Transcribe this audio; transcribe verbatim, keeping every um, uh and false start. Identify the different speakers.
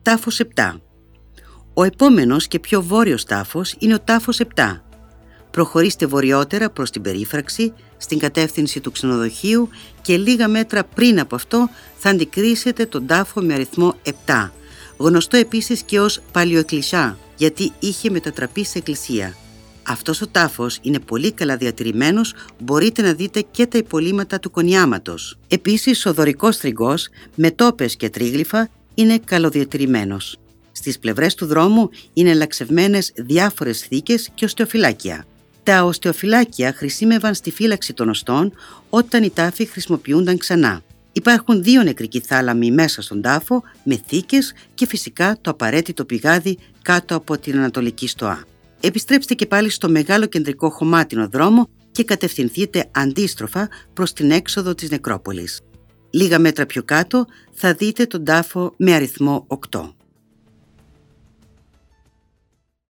Speaker 1: Τάφος επτά. Ο επόμενος και πιο βόρειος τάφος είναι ο τάφος επτά. Προχωρήστε βορειότερα προς την περίφραξη, στην κατεύθυνση του ξενοδοχείου και λίγα μέτρα πριν από αυτό θα αντικρίσετε τον τάφο με αριθμό επτά, γνωστό επίσης και ως Παλιοεκκλησιά, γιατί είχε μετατραπεί σε εκκλησία. Αυτός ο τάφος είναι πολύ καλά διατηρημένος, μπορείτε να δείτε και τα υπολείμματα του κονιάματος. Επίσης, ο δωρικός στριγκός με τόπες και τρίγλυφα είναι καλοδιατηρημένος. Στις πλευρές του δρόμου είναι λαξευμένες διάφορες θήκες και οστεοφυλάκια. Τα οστεοφυλάκια χρησιμεύαν στη φύλαξη των οστών όταν οι τάφοι χρησιμοποιούνταν ξανά. Υπάρχουν δύο νεκρικοί θάλαμοι μέσα στον τάφο με θήκες και φυσικά το απαραίτητο πηγάδι κάτω από την ανατολική στοά. Επιστρέψτε και πάλι στο μεγάλο κεντρικό χωμάτινο δρόμο και κατευθυνθείτε αντίστροφα προς την έξοδο της νεκρόπολης. Λίγα μέτρα πιο κάτω θα δείτε τον τάφο με αριθμό οκτώ.